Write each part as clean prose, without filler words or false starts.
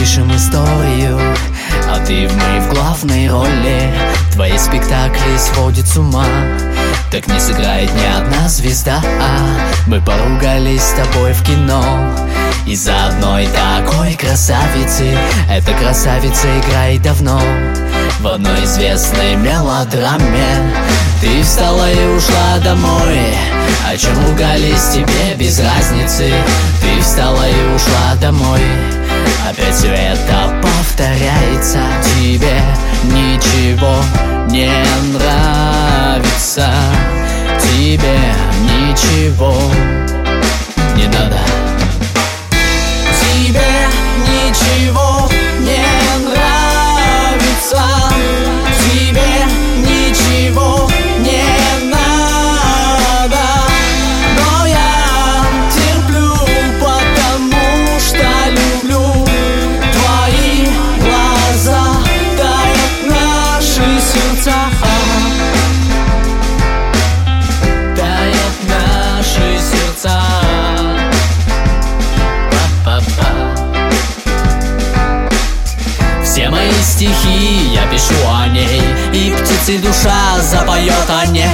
пишем историю, а ты мы в главной роли. Твои спектакли сводят с ума, так не сыграет ни одна звезда. Мы поругались с тобой в кино из-за одной такой красавицы. Эта красавица играет давно в одной известной мелодраме. Ты встала и ушла домой, о чем ругались тебе без разницы. Ты встала и ушла домой, опять все это повторяется. Тебе ничего не нравится, тебе ничего не надо. Тебе ничего не нравится, тебе ничего не надо. Но я терплю, потому что люблю. Твои глаза тают наши сердца, тают наши сердца. Все мои стихи я пишу о ней, и птицей душа запоет о ней.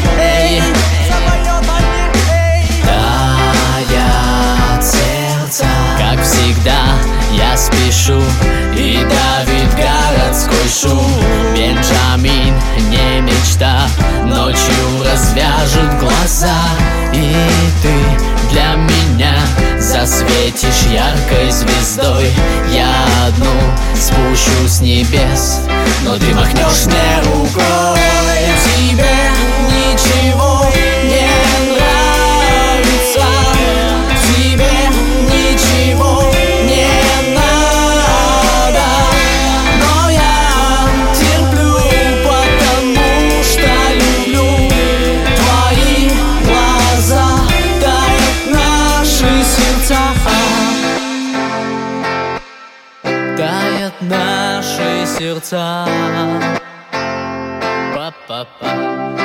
Тает сердце, как всегда я спешу, и давит городской шум. Бенджамин не мечта, ночью развяжет глаза, и ты для меня засветишь яркой звездой. Я одну спущу с небес, но ты махнешь мне рукой. Тебе ничего не нравится, тебе ничего не надо. Но я терплю, потому что люблю. Твои глаза тают наши сердца, тают наши сердца. Па-па-па.